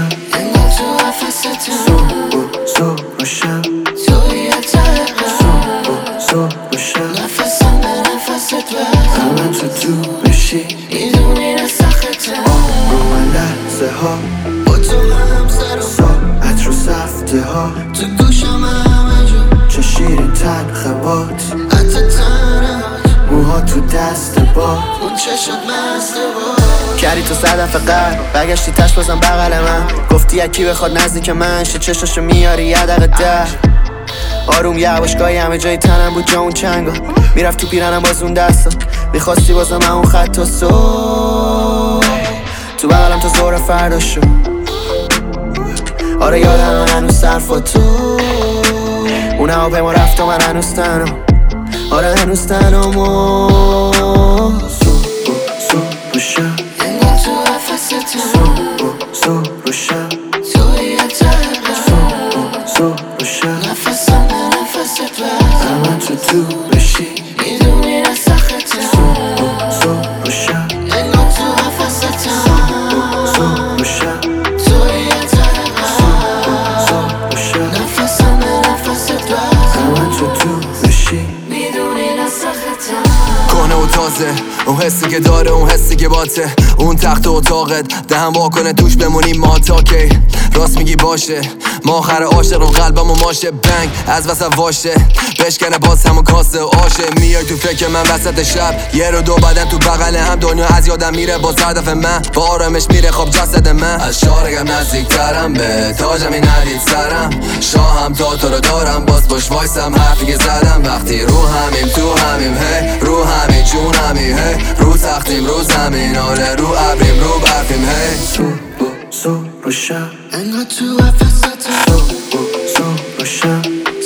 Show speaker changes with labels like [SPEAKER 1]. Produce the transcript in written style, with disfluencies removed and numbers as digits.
[SPEAKER 1] شب انگار تو قفستم صبح و شب توی صبح و شب نفسم به نفست وقت همه تو بشی میدونی نسختم رو من لحظه ها با تو هم سر و ساعت رو سفته ها تو گوشم همه جو چه شیرین تلخه بات حتی تنهات موها تو دست باد اون چشت مسته باد کردی تو صدف قرد برگشتی تش بازم بغل من گفتی یکی بخواد نزدیک من شه چشاشو میاری یه دقیقه در آروم یواشگاهی همه جای تنم بود جا اون چنگا میرفت تو پیرنم باز اون دستا میخواستی بازم اون خط و تو بغلم تا زور فردا شو آره یادم هنوز صرف و تو اون هواپیما رفت و من هنوز تنم آره هنوز تنم صبح و شب انگار تو قفستم صبح و شب توی صبح و شب نفسم به نفست وقت همه تو بشی میدونی نسختم صبح و شب انگار تو قفستم صبح و شب توی صبح و شب نفسم به نفست وقت همه تو بشی میدونی نسختم
[SPEAKER 2] کنه و تازه اون حسی که داره اون حسی که باته اون تخت و اتاقت دهم واکنه توش بمونیم ما تا کی راست میگی باشه ما آخر عاشق اون قلبمو ماشه بنگ از وسط واشه بشکنه باز همون کاسه آشه میای تو فکر من وسط شب یه رو دو بدن تو بغل هم دنیا از یادم میره باز هدف من با آرامش میره خواب جسد من از شارگم نزدیکترم به تاجم این ندید سرم شاهم تا تو رو دارم باز پشت وایسم حرفی که زدم وقتی رو همیم تو همیم هی رو همین جون همی هی رو تختیم رو زمین آره رو ابریم رو برفیم هی
[SPEAKER 1] صبح و شب انگار تو قفستم صبح و شب